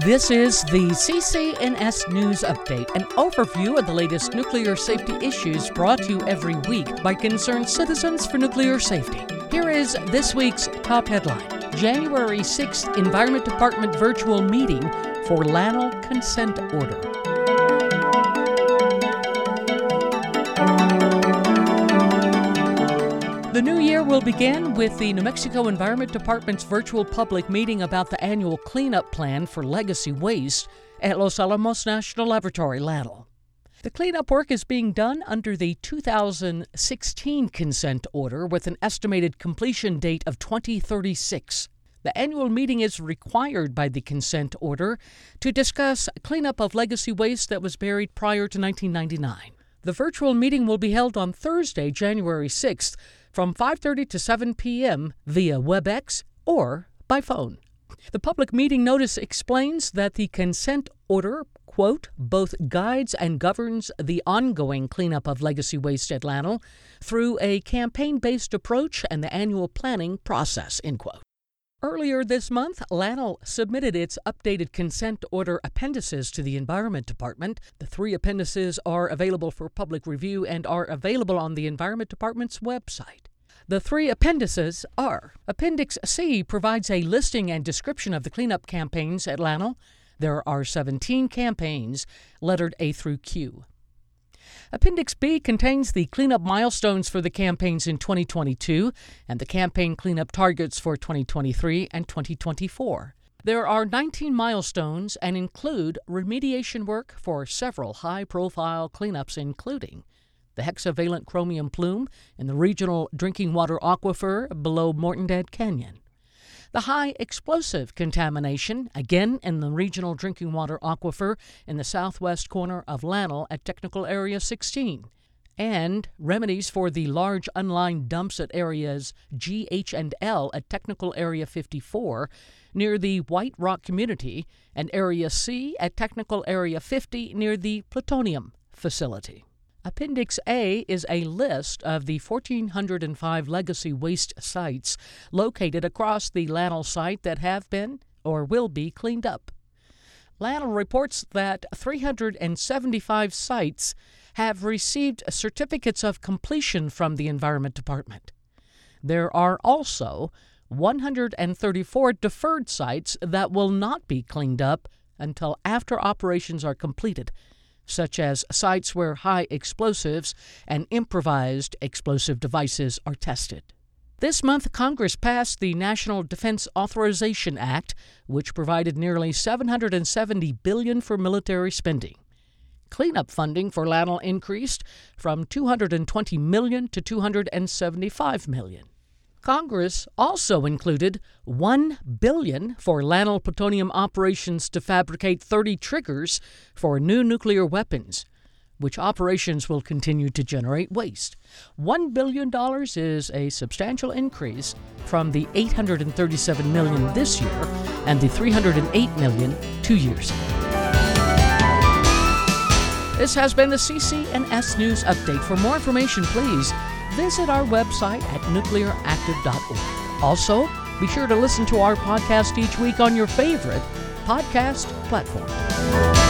This is the CCNS News Update, an overview of the latest nuclear safety issues brought to you every week by concerned citizens for nuclear safety. Here is this week's top headline. January 6th Environment Department virtual meeting for LANL consent order. The new year will begin with the New Mexico Environment Department's virtual public meeting about the annual cleanup plan for legacy waste at Los Alamos National Laboratory, LANL. The cleanup work is being done under the 2016 consent order with an estimated completion date of 2036. The annual meeting is required by the consent order to discuss cleanup of legacy waste that was buried prior to 1999. The virtual meeting will be held on Thursday, January 6th, from 5:30 to 7 p.m. via WebEx or by phone. The public meeting notice explains that the consent order, quote, both guides and governs the ongoing cleanup of legacy waste at LANL through a campaign-based approach and the annual planning process, end quote. Earlier this month, LANL submitted its updated consent order appendices to the Environment Department. The 3 appendices are available for public review and are available on the Environment Department's website. The 3 appendices are: Appendix C provides a listing and description of the cleanup campaigns at LANL. There are 17 campaigns, lettered A through Q. Appendix B contains the cleanup milestones for the campaigns in 2022 and the campaign cleanup targets for 2023 and 2024. There are 19 milestones and include remediation work for several high-profile cleanups, including the hexavalent chromium plume in the regional drinking water aquifer below Mortondad Canyon, the high explosive contamination, again in the regional drinking water aquifer in the southwest corner of LANL at Technical Area 16, and remedies for the large unlined dumps at areas G, H, and L at Technical Area 54 near the White Rock Community and Area C at Technical Area 50 near the Plutonium Facility. Appendix A is a list of the 1,405 legacy waste sites located across the LANL site that have been or will be cleaned up. LANL reports that 375 sites have received certificates of completion from the Environment Department. There are also 134 deferred sites that will not be cleaned up until after operations are completed, such as sites where high explosives and improvised explosive devices are tested. This month, Congress passed the National Defense Authorization Act, which provided nearly $770 billion for military spending. Cleanup funding for LANL increased from $220 million to $275 million. Congress also included $1 billion for LANL plutonium operations to fabricate 30 triggers for new nuclear weapons, which operations will continue to generate waste. $1 billion is a substantial increase from the $837 million this year and the $308 million 2 years ago. This has been the CCNS News Update. For more information, please visit our website at nuclearactive.org. Also, be sure to listen to our podcast each week on your favorite podcast platform.